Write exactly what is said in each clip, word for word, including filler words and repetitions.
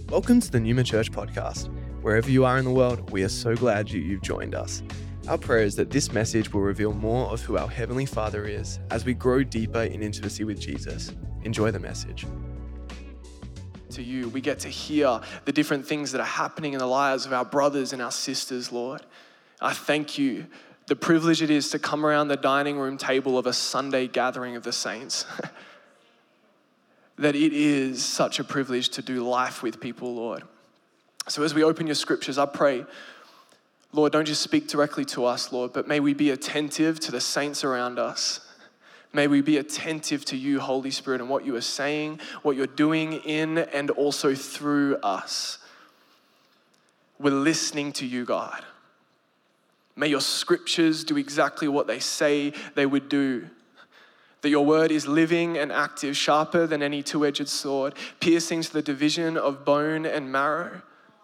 Welcome to the Newman Church podcast. Wherever you are in the world, we are so glad you, you've joined us. Our prayer is that this message will reveal more of who our Heavenly Father is as we grow deeper in intimacy with Jesus. Enjoy the message. To you, we get to hear the different things that are happening in the lives of our brothers and our sisters, Lord. I thank you, the privilege it is to come around the dining room table of a Sunday gathering of the saints. That it is such a privilege to do life with people, Lord. So as we open your scriptures, I pray, Lord, don't just speak directly to us, Lord, but may we be attentive to the saints around us. May we be attentive to you, Holy Spirit, and what you are saying, what you're doing in and also through us. We're listening to you, God. May your scriptures do exactly what they say they would do. That your word is living and active, sharper than any two-edged sword, piercing to the division of bone and marrow,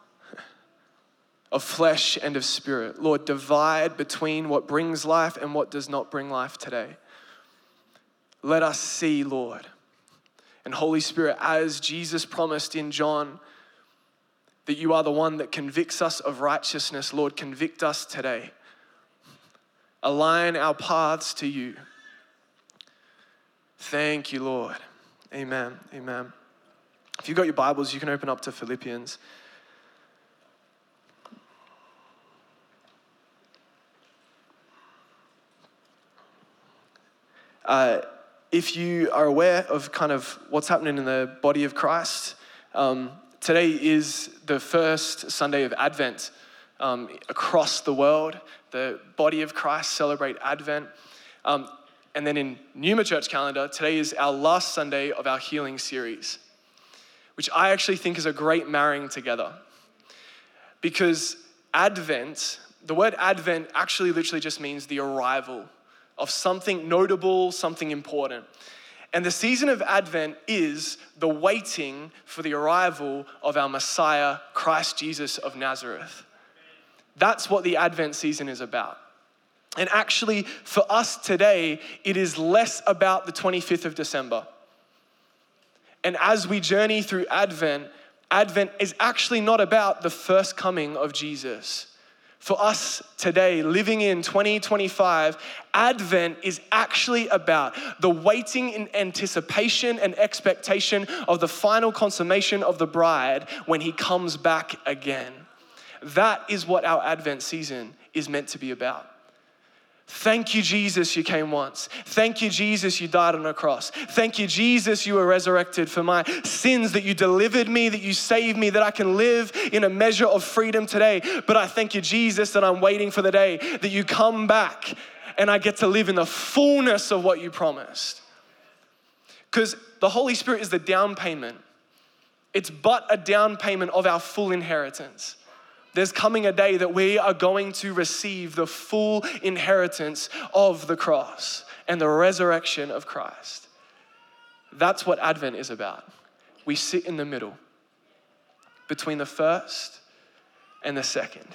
of flesh and of spirit. Lord, divide between what brings life and what does not bring life today. Let us see, Lord. And Holy Spirit, as Jesus promised in John, that you are the one that convicts us of righteousness, Lord, convict us today. Align our paths to you. Thank you, Lord. Amen. Amen. If you've got your Bibles, you can open up to Philippians. Uh, if you are aware of kind of what's happening in the body of Christ, um, today is the first Sunday of Advent um, across the world. The body of Christ celebrate Advent. Um, And then in Newman Church calendar, today is our last Sunday of our healing series, which I actually think is a great marrying together. Because Advent, the word Advent actually literally just means the arrival of something notable, something important. And the season of Advent is the waiting for the arrival of our Messiah, Christ Jesus of Nazareth. That's what the Advent season is about. And actually, for us today, it is less about the twenty-fifth of December. And as we journey through Advent, Advent is actually not about the first coming of Jesus. For us today, living in twenty twenty-five, Advent is actually about the waiting in anticipation and expectation of the final consummation of the bride when he comes back again. That is what our Advent season is meant to be about. Thank you, Jesus, you came once. Thank you, Jesus, you died on a cross. Thank you, Jesus, you were resurrected for my sins, that you delivered me, that you saved me, that I can live in a measure of freedom today. But I thank you, Jesus, that I'm waiting for the day that you come back and I get to live in the fullness of what you promised. Because the Holy Spirit is the down payment. It's but a down payment of our full inheritance. There's coming a day that we are going to receive the full inheritance of the cross and the resurrection of Christ. That's what Advent is about. We sit in the middle between the first and the second.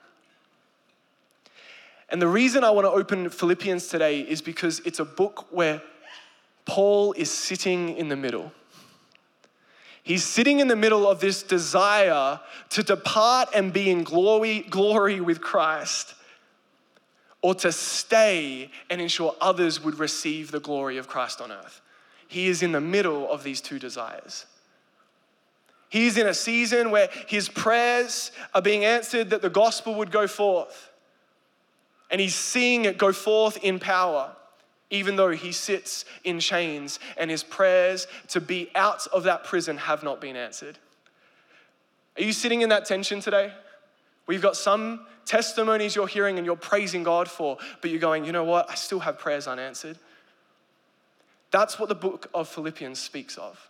And the reason I want to open Philippians today is because it's a book where Paul is sitting in the middle. He's sitting in the middle of this desire to depart and be in glory, glory with Christ, or to stay and ensure others would receive the glory of Christ on earth. He is in the middle of these two desires. He's in a season where his prayers are being answered that the gospel would go forth. And he's seeing it go forth in power, even though he sits in chains and his prayers to be out of that prison have not been answered. Are you sitting in that tension today? We've got some testimonies you're hearing and you're praising God for, but you're going, you know what? I still have prayers unanswered. That's what the book of Philippians speaks of.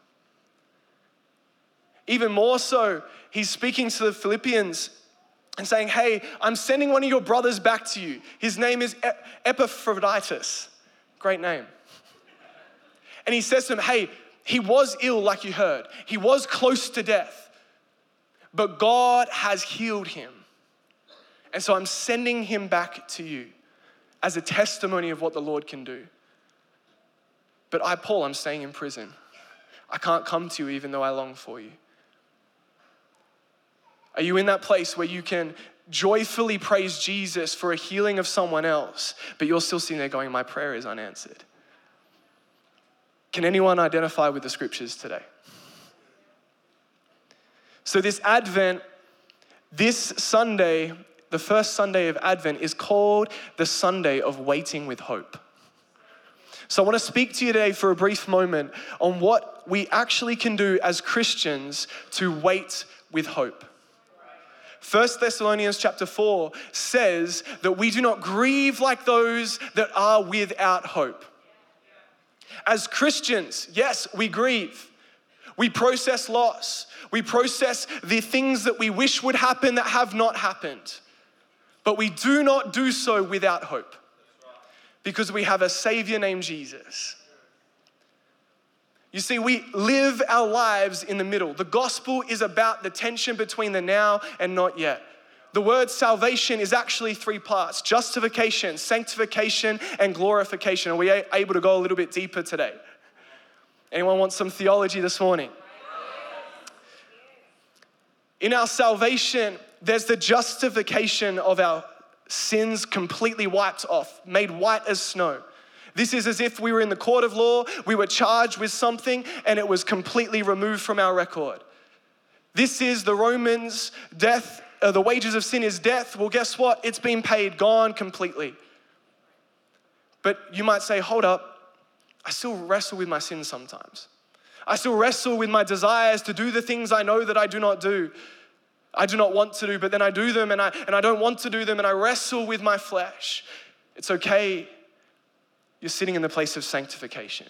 Even more so, he's speaking to the Philippians and saying, hey, I'm sending one of your brothers back to you. His name is Epaphroditus. Great name. And he says to him, hey, he was ill like you heard. He was close to death, but God has healed him. And so I'm sending him back to you as a testimony of what the Lord can do. But I, Paul, I'm staying in prison. I can't come to you even though I long for you. Are you in that place where you can joyfully praise Jesus for a healing of someone else, but you're still sitting there going, my prayer is unanswered? Can anyone identify with the scriptures today? So this Advent, this Sunday, the first Sunday of Advent, is called the Sunday of Waiting with Hope. So I want to speak to you today for a brief moment on what we actually can do as Christians to wait with hope. First Thessalonians chapter four says that we do not grieve like those that are without hope. As Christians, yes, we grieve. We process loss. We process the things that we wish would happen that have not happened. But we do not do so without hope, because we have a Savior named Jesus. You see, we live our lives in the middle. The gospel is about the tension between the now and not yet. The word salvation is actually three parts: justification, sanctification, and glorification. Are we able to go a little bit deeper today? Anyone want some theology this morning? In our salvation, there's the justification of our sins completely wiped off, made white as snow. This is as if we were in the court of law, we were charged with something, and it was completely removed from our record. This is the Romans' death, uh, the wages of sin is death. Well, guess what? It's been paid, gone completely. But you might say, hold up, I still wrestle with my sins sometimes. I still wrestle with my desires to do the things I know that I do not do. I do not want to do, but then I do them, and I, and I don't want to do them, and I wrestle with my flesh. It's okay. You're sitting in the place of sanctification.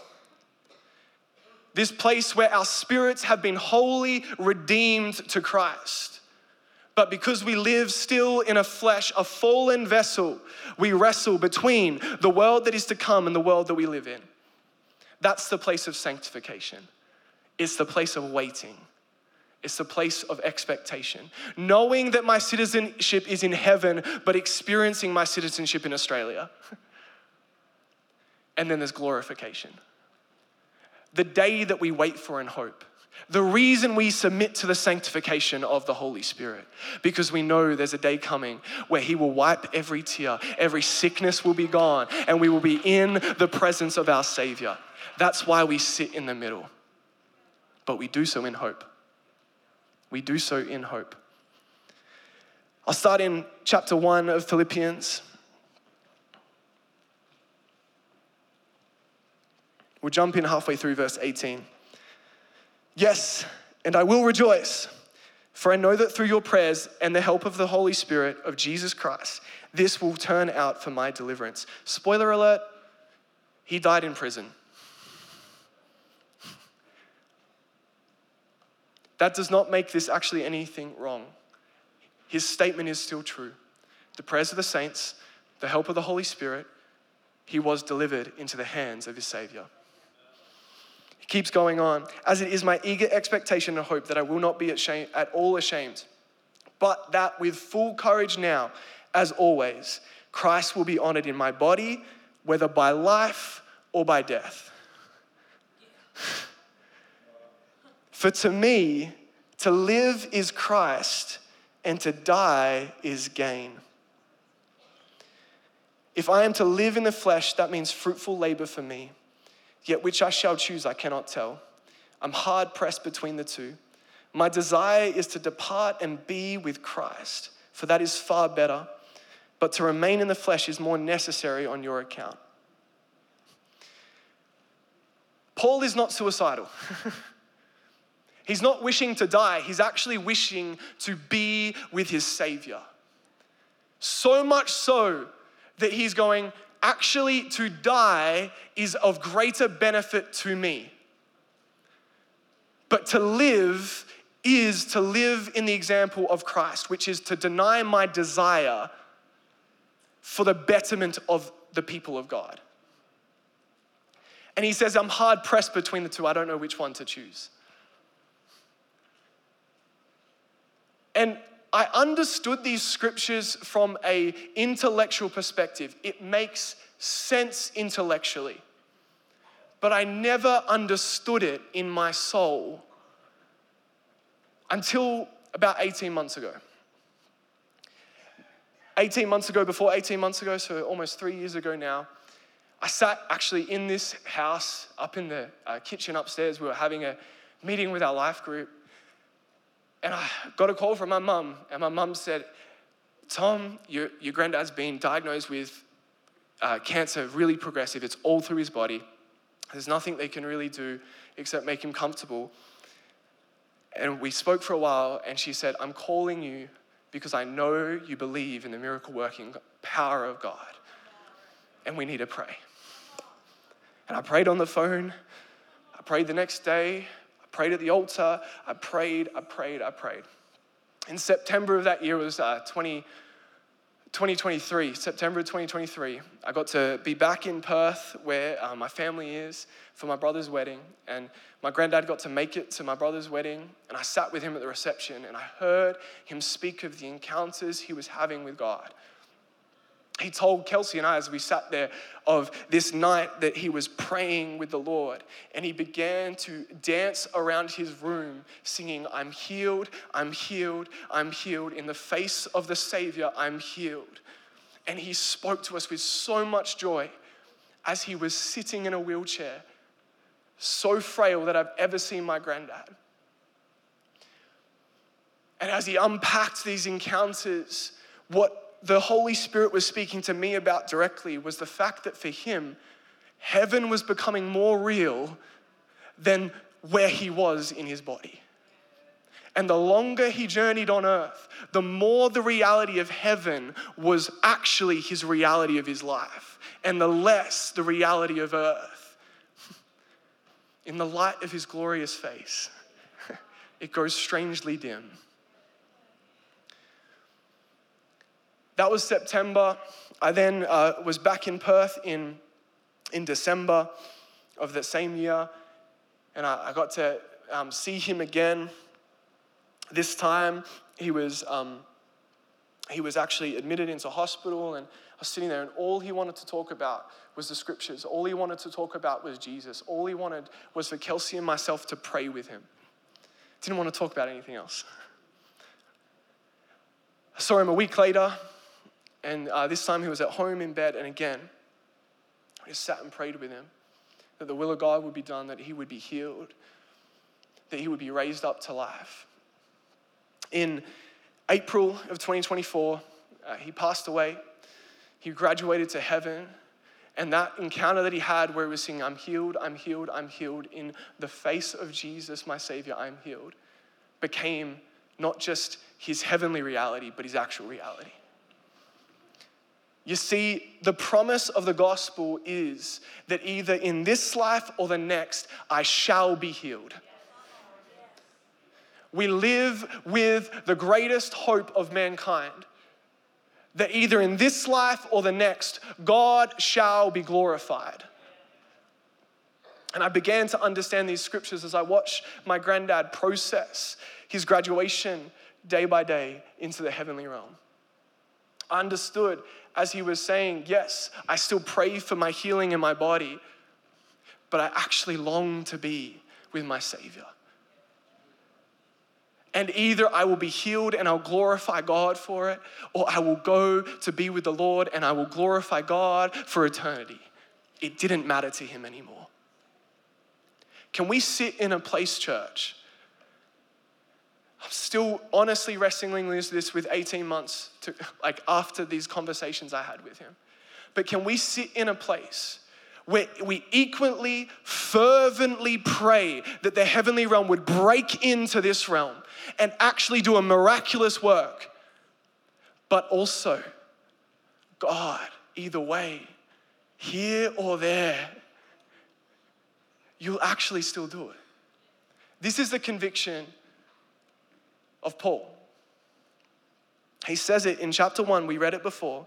This place where our spirits have been wholly redeemed to Christ. But because we live still in a flesh, a fallen vessel, we wrestle between the world that is to come and the world that we live in. That's the place of sanctification. It's the place of waiting. It's the place of expectation. Knowing that my citizenship is in heaven, but experiencing my citizenship in Australia. And then there's glorification. The day that we wait for in hope. The reason we submit to the sanctification of the Holy Spirit. Because we know there's a day coming where He will wipe every tear. Every sickness will be gone. And we will be in the presence of our Savior. That's why we sit in the middle. But we do so in hope. We do so in hope. I'll start in chapter one of Philippians. We'll jump in halfway through verse eighteen. Yes, and I will rejoice, for I know that through your prayers and the help of the Holy Spirit of Jesus Christ, this will turn out for my deliverance. Spoiler alert, he died in prison. That does not make this actually anything wrong. His statement is still true. The prayers of the saints, the help of the Holy Spirit, he was delivered into the hands of his Savior. He keeps going on. As it is my eager expectation and hope that I will not be ashamed, at all ashamed, but that with full courage now, as always, Christ will be honored in my body, whether by life or by death. For to me, to live is Christ, and to die is gain. If I am to live in the flesh, that means fruitful labor for me. Yet which I shall choose, I cannot tell. I'm hard pressed between the two. My desire is to depart and be with Christ, for that is far better. But to remain in the flesh is more necessary on your account. Paul is not suicidal. He's not wishing to die. He's actually wishing to be with his Savior. So much so that he's going, actually to die is of greater benefit to me. But to live is to live in the example of Christ, which is to deny my desire for the betterment of the people of God. And he says, I'm hard pressed between the two. I don't know which one to choose. And I understood these scriptures from an intellectual perspective. It makes sense intellectually. But I never understood it in my soul until about eighteen months ago. eighteen months ago, before eighteen months ago, so almost three years ago now, I sat actually in this house, up in the uh, kitchen upstairs. We were having a meeting with our life group. And I got a call from my mum. And my mum said, Tom, your, your granddad's been diagnosed with uh, cancer, really progressive. It's all through his body. There's nothing they can really do except make him comfortable. And we spoke for a while. And she said, I'm calling you because I know you believe in the miracle-working power of God. And we need to pray. And I prayed on the phone. I prayed the next day. I prayed at the altar. I prayed, I prayed, I prayed. In September of that year, it was uh, twenty twenty-three, September of twenty twenty-three, I got to be back in Perth where uh, my family is for my brother's wedding. And my granddad got to make it to my brother's wedding. And I sat with him at the reception and I heard him speak of the encounters he was having with God. He told Kelsey and I as we sat there of this night that he was praying with the Lord, and he began to dance around his room singing, I'm healed, I'm healed, I'm healed. In the face of the Savior, I'm healed. And he spoke to us with so much joy as he was sitting in a wheelchair, so frail that I've ever seen my granddad. And as he unpacked these encounters, what the Holy Spirit was speaking to me about directly was the fact that for him, heaven was becoming more real than where he was in his body. And the longer he journeyed on earth, the more the reality of heaven was actually his reality of his life, and the less the reality of earth. In the light of his glorious face, it grows strangely dim. That was September. I then uh, was back in Perth in, in December of that same year. And I, I got to um, see him again. This time, he was, um, he was actually admitted into hospital. And I was sitting there, and all he wanted to talk about was the scriptures. All he wanted to talk about was Jesus. All he wanted was for Kelsey and myself to pray with him. Didn't want to talk about anything else. I saw him a week later. And uh, this time he was at home in bed, and again, I just sat and prayed with him that the will of God would be done, that he would be healed, that he would be raised up to life. In April of twenty twenty-four, uh, he passed away. He graduated to heaven, and that encounter that he had where he was singing, I'm healed, I'm healed, I'm healed, in the face of Jesus, my Savior, I'm healed, became not just his heavenly reality, but his actual reality. You see, the promise of the gospel is that either in this life or the next, I shall be healed. We live with the greatest hope of mankind, that either in this life or the next, God shall be glorified. And I began to understand these scriptures as I watched my granddad process his graduation day by day into the heavenly realm. I understood as he was saying, yes, I still pray for my healing in my body, but I actually long to be with my Savior. And either I will be healed and I'll glorify God for it, or I will go to be with the Lord and I will glorify God for eternity. It didn't matter to him anymore. Can we sit in a place, church? I'm still honestly wrestling with this with eighteen months, to, like after these conversations I had with him. But can we sit in a place where we equally, fervently pray that the heavenly realm would break into this realm and actually do a miraculous work, but also, God, either way, here or there, you'll actually still do it. This is the conviction of Paul. He says it in chapter one, we read it before.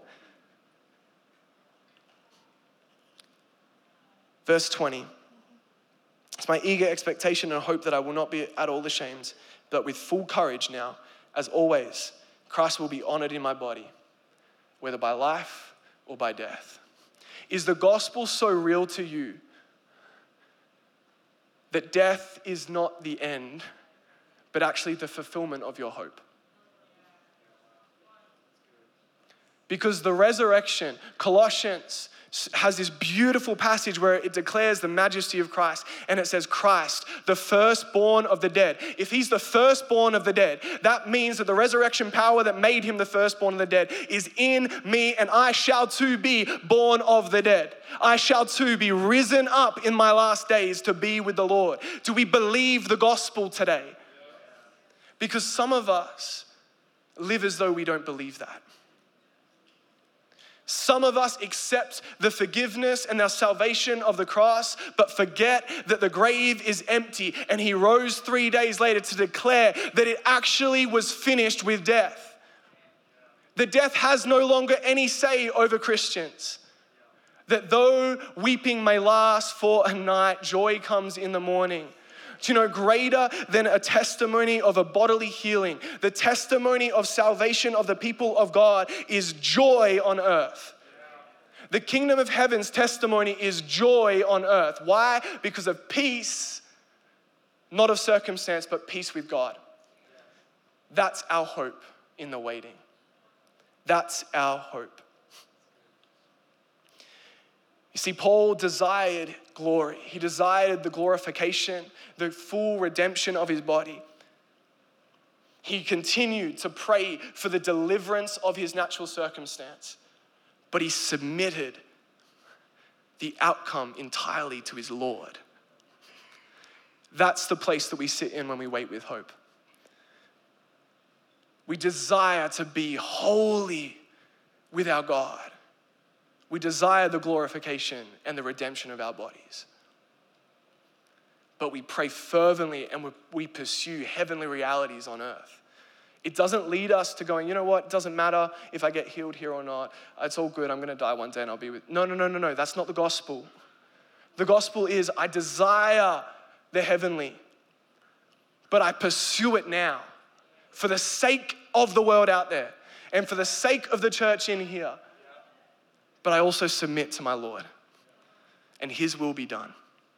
Verse twenty. It's my eager expectation and hope that I will not be at all ashamed, but with full courage now, as always, Christ will be honored in my body, whether by life or by death. Is the gospel so real to you that death is not the end, but actually the fulfillment of your hope. Because the resurrection, Colossians has this beautiful passage where it declares the majesty of Christ, and it says, Christ, the firstborn of the dead. If he's the firstborn of the dead, that means that the resurrection power that made him the firstborn of the dead is in me, and I shall too be born of the dead. I shall too be risen up in my last days to be with the Lord. Do we believe the gospel today? Because some of us live as though we don't believe that. Some of us accept the forgiveness and our salvation of the cross, but forget that the grave is empty, and he rose three days later to declare that it actually was finished with death. The death has no longer any say over Christians. That though weeping may last for a night, joy comes in the morning. Do you know, greater than a testimony of a bodily healing, the testimony of salvation of the people of God is joy on earth. The kingdom of heaven's testimony is joy on earth. Why? Because of peace, not of circumstance, but peace with God. That's our hope in the waiting. That's our hope. You see, Paul desired glory. He desired the glorification, the full redemption of his body. He continued to pray for the deliverance of his natural circumstance, but he submitted the outcome entirely to his Lord. That's the place that we sit in when we wait with hope. We desire to be holy with our God. We desire the glorification and the redemption of our bodies. But we pray fervently and we pursue heavenly realities on earth. It doesn't lead us to going, you know what, it doesn't matter if I get healed here or not. It's all good, I'm going to die one day and I'll be with... No, no, no, no, no, that's not the gospel. The gospel is I desire the heavenly, but I pursue it now for the sake of the world out there and for the sake of the church in here. But I also submit to my Lord, and his will be done.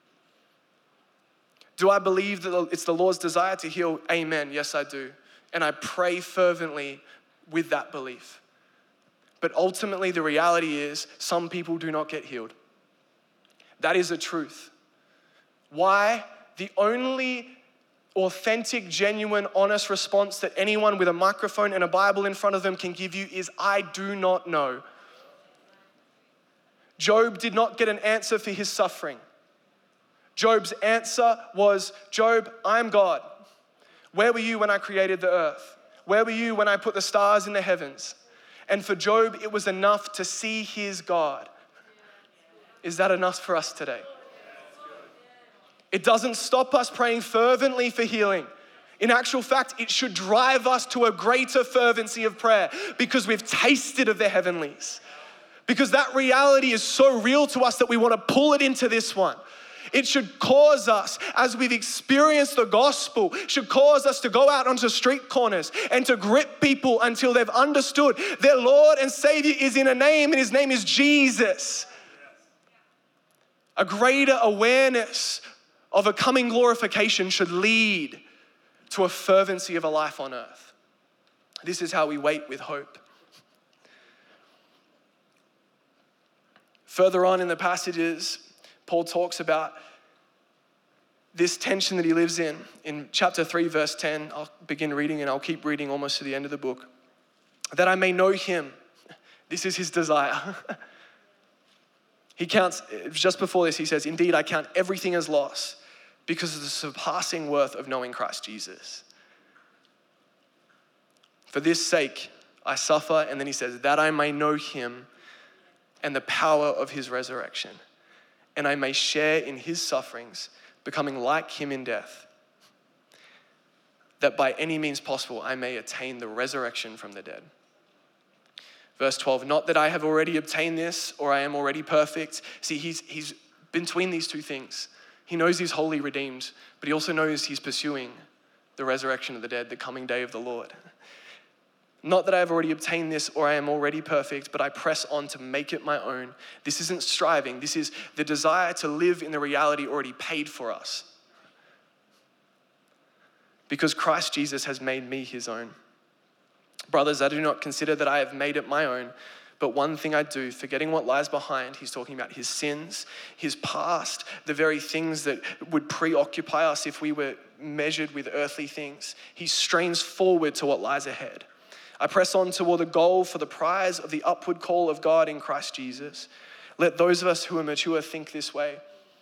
Do I believe that it's the Lord's desire to heal? Amen. Yes, I do. And I pray fervently with that belief. But ultimately, the reality is some people do not get healed. That is a truth. Why? The only authentic, genuine, honest response that anyone with a microphone and a Bible in front of them can give you is, I do not know. Job did not get an answer for his suffering. Job's answer was, Job, I'm God. Where were you when I created the earth? Where were you when I put the stars in the heavens? And for Job, it was enough to see his God. Is that enough for us today? It doesn't stop us praying fervently for healing. In actual fact, it should drive us to a greater fervency of prayer because we've tasted of the heavenlies. Because that reality is so real to us that we want to pull it into this one. It should cause us, as we've experienced the gospel, should cause us to go out onto street corners and to grip people until they've understood their Lord and Savior is in a name, and his name is Jesus. A greater awareness of a coming glorification should lead to a fervency of a life on earth. This is how we wait with hope. Further on in the passages, Paul talks about this tension that he lives in. In chapter three, verse ten, I'll begin reading and I'll keep reading almost to the end of the book. That I may know him. This is his desire. He counts, just before this, he says, indeed, I count everything as loss because of the surpassing worth of knowing Christ Jesus. For this sake, I suffer. And then he says, that I may know him and the power of his resurrection, and I may share in his sufferings, becoming like him in death, that by any means possible I may attain the resurrection from the dead. Verse twelve, not that I have already obtained this or I am already perfect. See, he's, he's between these two things. He knows he's wholly redeemed, but he also knows he's pursuing the resurrection of the dead, the coming day of the Lord. Not that I have already obtained this or I am already perfect, but I press on to make it my own. This isn't striving. This is the desire to live in the reality already paid for us. because Christ Jesus has made me his own. Brothers, I do not consider that I have made it my own, but one thing I do, forgetting what lies behind," he's talking about his sins, his past, the very things that would preoccupy us if we were measured with earthly things. He strains forward to what lies ahead. "I press on toward the goal for the prize of the upward call of God in Christ Jesus. Let those of us who are mature think this way."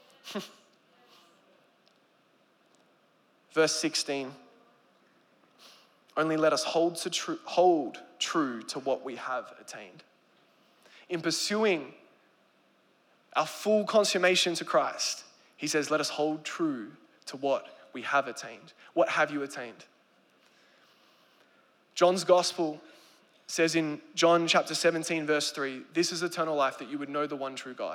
Verse sixteen. "Only let us hold, to tr- hold true to what we have attained." In pursuing our full consummation to Christ, he says, let us hold true to what we have attained. What have you attained? John's gospel says in John chapter seventeen, verse three, "This is eternal life, that you would know the one true God."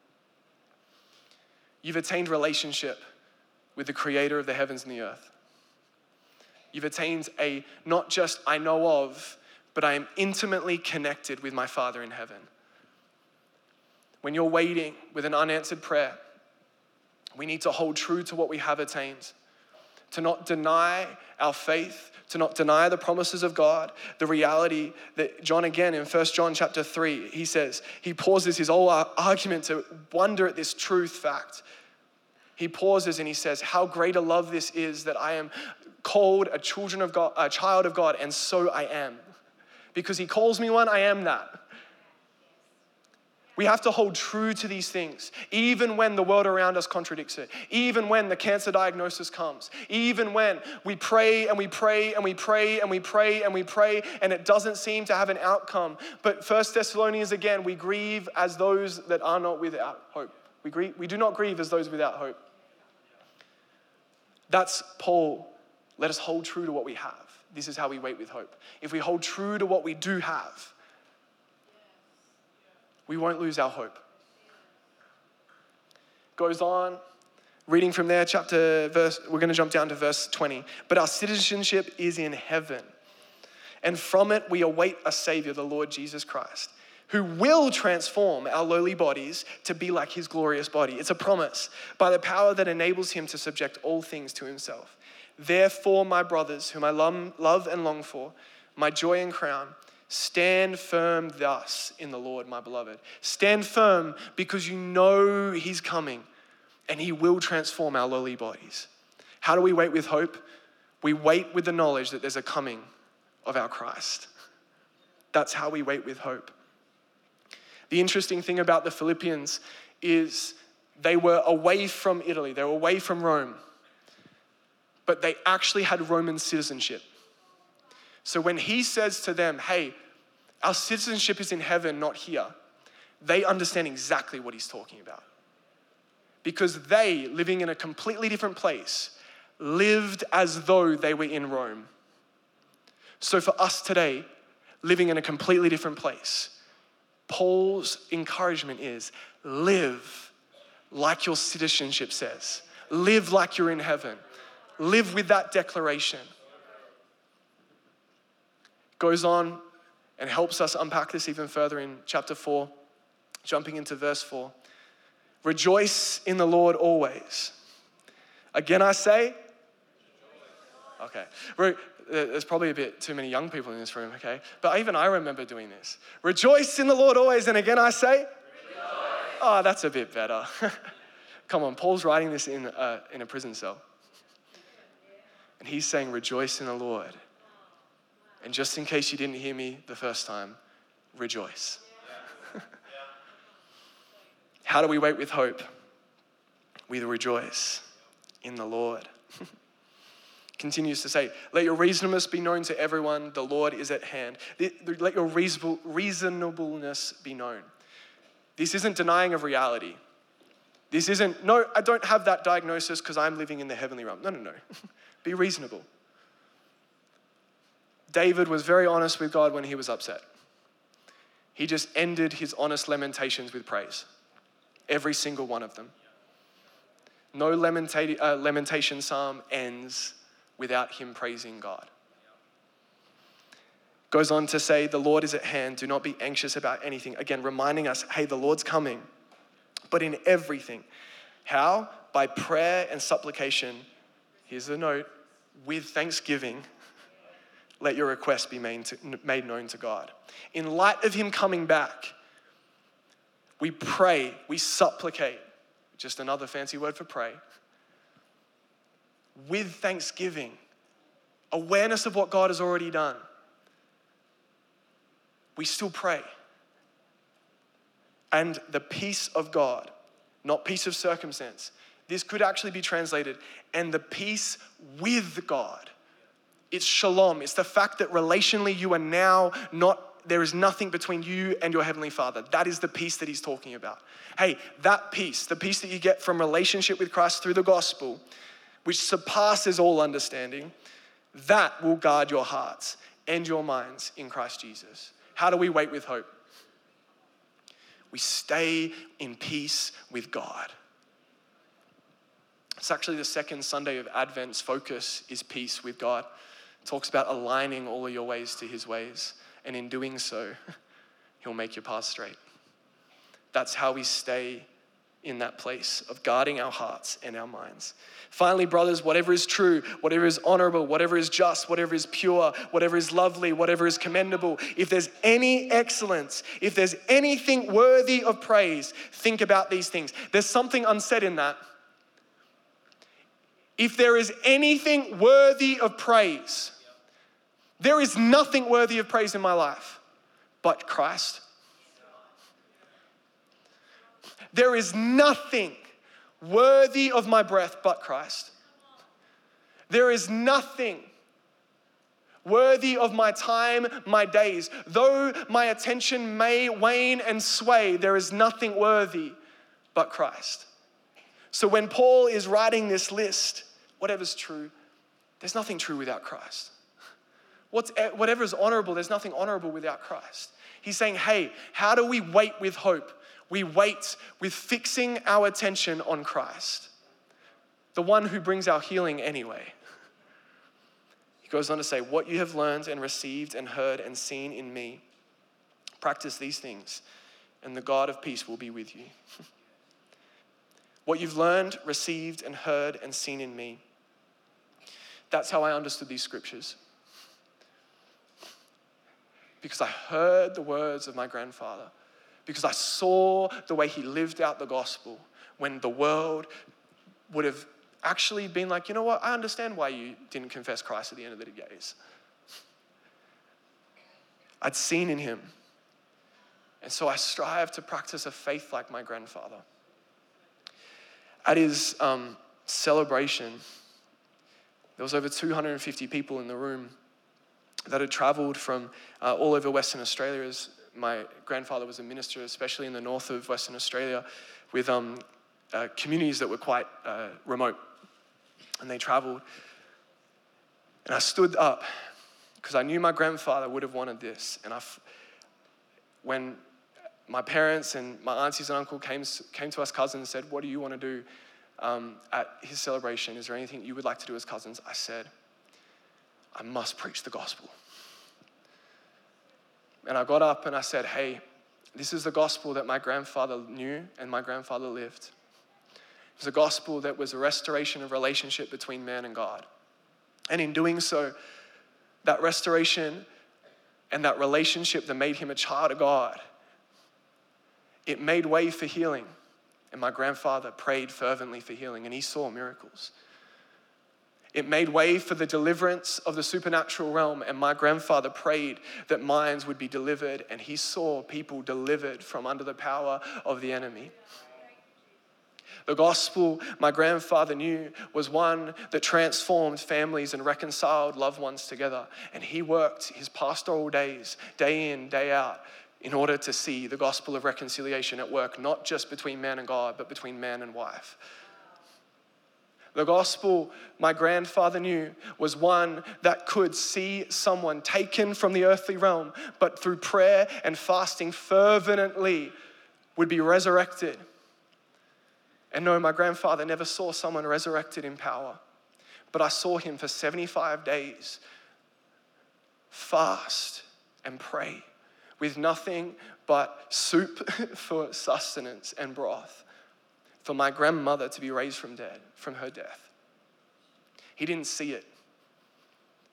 You've attained relationship with the creator of the heavens and the earth. You've attained a not just I know of, but I am intimately connected with my Father in heaven. When you're waiting with an unanswered prayer, we need to hold true to what we have attained, to not deny our faith, to not deny the promises of God, the reality that John again in First John chapter three, he says, he pauses his whole argument to wonder at this truth fact. He pauses and he says, how great a love this is that I am called a children of God, a child of God, and so I am. Because he calls me one, I am that. We have to hold true to these things, even when the world around us contradicts it, even when the cancer diagnosis comes, even when we pray and we pray and we pray and we pray and we pray and it doesn't seem to have an outcome. But First Thessalonians again, we grieve as those that are not without hope. We grieve, we do not grieve as those without hope. That's Paul. Let us hold true to what we have. This is how we wait with hope. If we hold true to what we do have, we won't lose our hope. Goes on, reading from there, chapter, verse, we're going to jump down to verse twenty. "But our citizenship is in heaven, and from it we await a Savior, the Lord Jesus Christ, who will transform our lowly bodies to be like his glorious body." It's a promise, "by the power that enables him to subject all things to himself. Therefore, my brothers, whom I love and long for, my joy and crown, stand firm thus in the Lord, my beloved." Stand firm because you know he's coming and he will transform our lowly bodies. How do we wait with hope? We wait with the knowledge that there's a coming of our Christ. That's how we wait with hope. The interesting thing about the Philippians is they were away from Italy. They were away from Rome. But they actually had Roman citizenship. So when he says to them, hey, our citizenship is in heaven, not here, they understand exactly what he's talking about. Because they, living in a completely different place, lived as though they were in Rome. So for us today, living in a completely different place, Paul's encouragement is live like your citizenship says. Live like you're in heaven. Live with that declaration. Goes on and helps us unpack this even further in chapter four, jumping into verse four. "Rejoice in the Lord always. Again I say," okay, there's probably a bit too many young people in this room, okay? But even I remember doing this. "Rejoice in the Lord always, and again I say," rejoice. Oh, that's a bit better. Come on, Paul's writing this in a, in a prison cell. And he's saying, rejoice in the Lord. And just in case you didn't hear me the first time, rejoice. Yeah. How do we wait with hope? We rejoice in the Lord. Continues to say, let your reasonableness be known to everyone. The Lord is at hand. Let your reasonable, reasonableness be known. This isn't denying of reality. This isn't, no, I don't have that diagnosis because I'm living in the heavenly realm. No, no, no. Be reasonable. David was very honest with God when he was upset. He just ended his honest lamentations with praise. Every single one of them. No lamenta- uh, lamentation psalm ends without him praising God. Goes on to say, the Lord is at hand. Do not be anxious about anything. Again, reminding us, hey, the Lord's coming. But in everything. How? By prayer and supplication. Here's the note. with thanksgiving, let your request be made, to, made known to God. In light of him coming back, we pray, we supplicate, just another fancy word for pray, with thanksgiving, awareness of what God has already done. We still pray. And the peace of God, not peace of circumstance. This could actually be translated, and the peace with God. It's shalom. It's the fact that relationally you are now not, there is nothing between you and your Heavenly Father. That is the peace that he's talking about. Hey, that peace, the peace that you get from relationship with Christ through the gospel, which surpasses all understanding, that will guard your hearts and your minds in Christ Jesus. How do we wait with hope? We stay in peace with God. It's actually the second Sunday of Advent's focus is peace with God. It talks about aligning all of your ways to his ways. And in doing so, he'll make your path straight. That's how we stay in that place of guarding our hearts and our minds. Finally, brothers, whatever is true, whatever is honorable, whatever is just, whatever is pure, whatever is lovely, whatever is commendable, if there's any excellence, if there's anything worthy of praise, think about these things. There's something unsaid in that. If there is anything worthy of praise, there is nothing worthy of praise in my life but Christ. There is nothing worthy of my breath but Christ. There is nothing worthy of my time, my days. Though my attention may wane and sway, there is nothing worthy but Christ. So when Paul is writing this list, whatever's true, there's nothing true without Christ. What's, whatever is honorable, there's nothing honorable without Christ. He's saying, hey, how do we wait with hope? We wait with fixing our attention on Christ, the one who brings our healing anyway. He goes on to say, what you have learned and received and heard and seen in me, practice these things, and the God of peace will be with you. What you've learned, received, and heard and seen in me. That's how I understood these scriptures. Because I heard the words of my grandfather. Because I saw the way he lived out the gospel when the world would have actually been like, you know what, I understand why you didn't confess Christ at the end of the days. I'd seen in him. And so I strive to practice a faith like my grandfather. At his um, celebration, there was over two hundred fifty people in the room that had traveled from uh, all over Western Australia, as my grandfather was a minister, especially in the north of Western Australia, with um, uh, communities that were quite uh, remote. And they traveled. And I stood up because I knew my grandfather would have wanted this. And I, when my parents and my aunties and uncle came, came to us cousins and said, what do you want to do um, at his celebration? Is there anything you would like to do as cousins? I said, I must preach the gospel. And I got up and I said, hey, this is the gospel that my grandfather knew and my grandfather lived. It was a gospel that was a restoration of relationship between man and God. And in doing so, that restoration and that relationship that made him a child of God, it made way for healing. And my grandfather prayed fervently for healing and he saw miracles. It made way for the deliverance of the supernatural realm, and my grandfather prayed that minds would be delivered, and he saw people delivered from under the power of the enemy. The gospel my grandfather knew was one that transformed families and reconciled loved ones together, and he worked his pastoral days, day in, day out, in order to see the gospel of reconciliation at work, not just between man and God, but between man and wife. The gospel my grandfather knew was one that could see someone taken from the earthly realm, but through prayer and fasting fervently would be resurrected. And no, my grandfather never saw someone resurrected in power, but I saw him for seventy-five days fast and pray with nothing but soup for sustenance and broth, for my grandmother to be raised from dead, from her death. He didn't see it,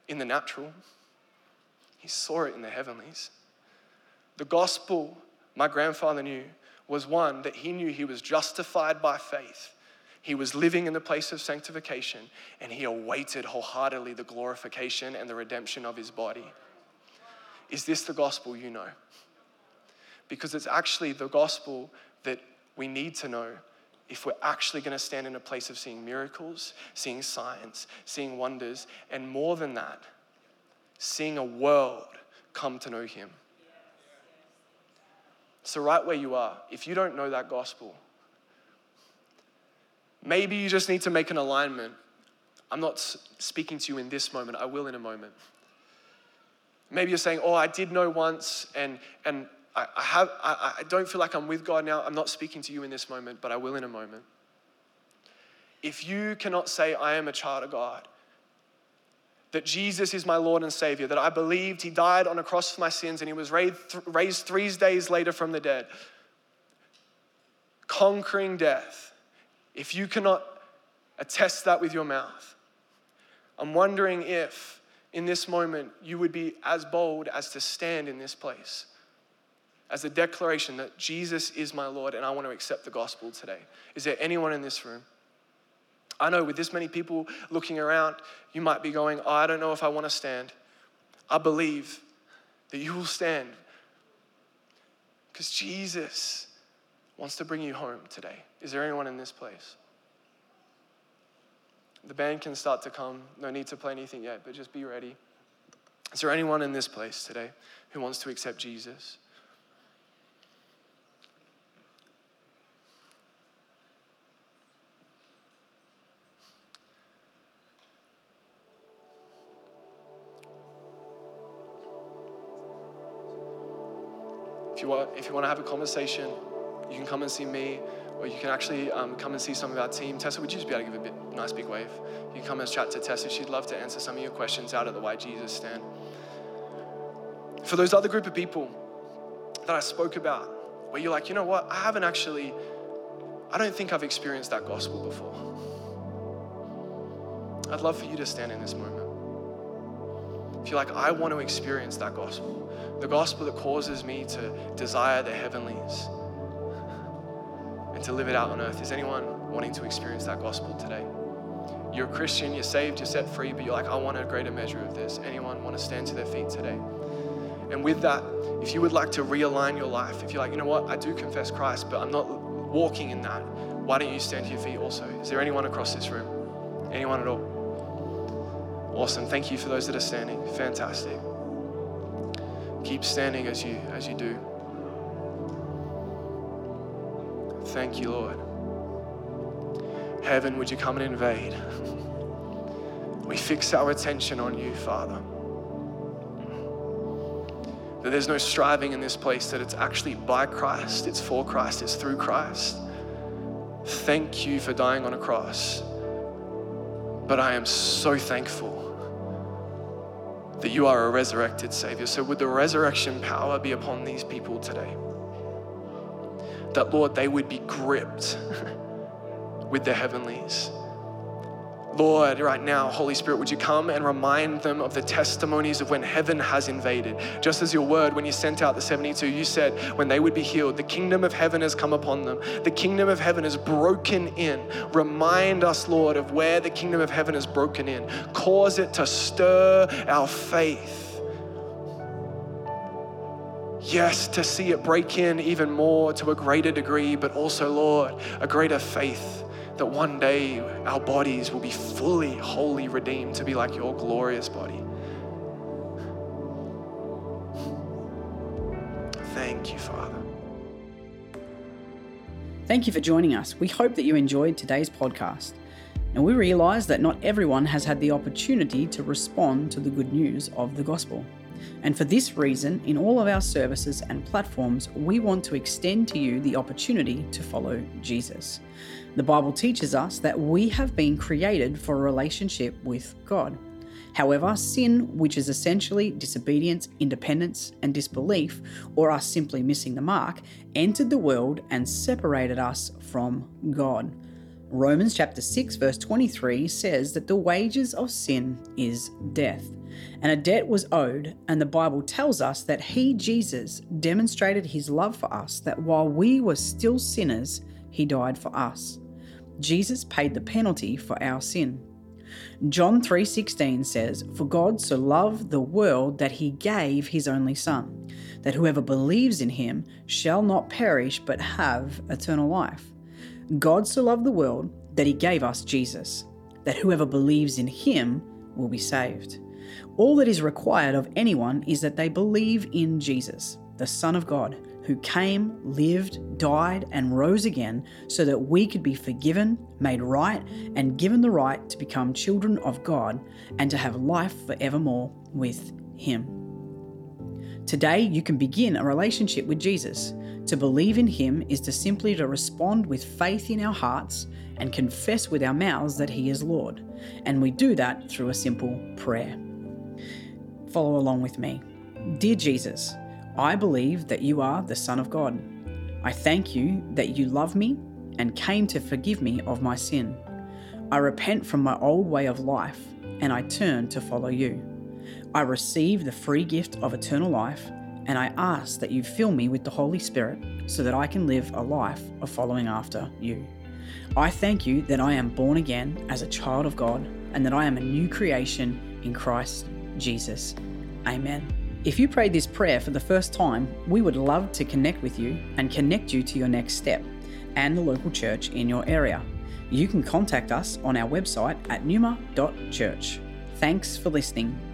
in the natural. He saw it in the heavenlies. The gospel my grandfather knew was one that he knew he was justified by faith. He was living in the place of sanctification, and he awaited wholeheartedly the glorification and the redemption of his body. Is this the gospel you know? Because it's actually the gospel that we need to know if we're actually going to stand in a place of seeing miracles, seeing signs, seeing wonders, and more than that, seeing a world come to know him. So right where you are, if you don't know that gospel, maybe you just need to make an alignment. I'm not speaking to you in this moment. I will in a moment. Maybe you're saying, oh, I did know once, and and I, I have. I, I don't feel like I'm with God now. I'm not speaking to you in this moment, but I will in a moment. If you cannot say, I am a child of God, that Jesus is my Lord and Savior, that I believed he died on a cross for my sins and he was raised, raised three days later from the dead, conquering death. If you cannot attest that with your mouth, I'm wondering if in this moment you would be as bold as to stand in this place as a declaration that Jesus is my Lord and I want to accept the gospel today. Is there anyone in this room? I know with this many people looking around, you might be going, oh, I don't know if I want to stand. I believe that you will stand because Jesus wants to bring you home today. Is there anyone in this place? The band can start to come. No need to play anything yet, but just be ready. Is there anyone in this place today who wants to accept Jesus? If you want, if you want to have a conversation, you can come and see me, or you can actually um, come and see some of our team. Tessa, would you just be able to give a bit, nice big wave? You can come and chat to Tessa. She'd love to answer some of your questions out of the Why Jesus stand. For those other group of people that I spoke about, where you're like, you know what, I haven't actually, I don't think I've experienced that gospel before. I'd love for you to stand in this moment. If you're like, I want to experience that gospel, the gospel that causes me to desire the heavenlies and to live it out on earth. Is anyone wanting to experience that gospel today? You're a Christian, you're saved, you're set free, but you're like, I want a greater measure of this. Anyone want to stand to their feet today? And with that, if you would like to realign your life, if you're like, you know what, I do confess Christ, but I'm not walking in that, why don't you stand to your feet also? Is there anyone across this room? Anyone at all? Awesome. Thank you for those that are standing. Fantastic. Keep standing as you as you do. Thank you, Lord. Heaven, would you come and invade? We fix our attention on you, Father. That there's no striving in this place, that it's actually by Christ, it's for Christ, it's through Christ. Thank you for dying on a cross. But I am so thankful that you are a resurrected Savior. So would the resurrection power be upon these people today? That, Lord, they would be gripped with the heavenlies. Lord, right now, Holy Spirit, would you come and remind them of the testimonies of when heaven has invaded? Just as your word, when you sent out the seventy-two, you said when they would be healed, the kingdom of heaven has come upon them. The kingdom of heaven is broken in. Remind us, Lord, of where the kingdom of heaven is broken in. Cause it to stir our faith. Yes, to see it break in even more to a greater degree, but also, Lord, a greater faith that one day our bodies will be fully, wholly redeemed to be like your glorious body. Thank you, Father. Thank you for joining us. We hope that you enjoyed today's podcast. Now, we realize that not everyone has had the opportunity to respond to the good news of the gospel. And for this reason, in all of our services and platforms, we want to extend to you the opportunity to follow Jesus. The Bible teaches us that we have been created for a relationship with God. However, sin, which is essentially disobedience, independence, and disbelief, or us simply missing the mark, entered the world and separated us from God. Romans chapter six verse twenty-three says that the wages of sin is death. And a debt was owed, and the Bible tells us that he, Jesus, demonstrated his love for us, that while we were still sinners, he died for us. Jesus paid the penalty for our sin. John three sixteen says, "For God so loved the world that he gave his only Son, that whoever believes in him shall not perish but have eternal life." God so loved the world that he gave us Jesus, that whoever believes in him will be saved. All that is required of anyone is that they believe in Jesus, the Son of God, who came, lived, died, and rose again so that we could be forgiven, made right, and given the right to become children of God and to have life forevermore with him. Today, you can begin a relationship with Jesus. To believe in him is to simply to respond with faith in our hearts and confess with our mouths that he is Lord. And we do that through a simple prayer. Follow along with me. Dear Jesus, I believe that you are the Son of God. I thank you that you love me and came to forgive me of my sin. I repent from my old way of life and I turn to follow you. I receive the free gift of eternal life, and I ask that you fill me with the Holy Spirit so that I can live a life of following after you. I thank you that I am born again as a child of God and that I am a new creation in Christ Jesus. Amen. If you prayed this prayer for the first time, we would love to connect with you and connect you to your next step and the local church in your area. You can contact us on our website at numa dot church. Thanks for listening.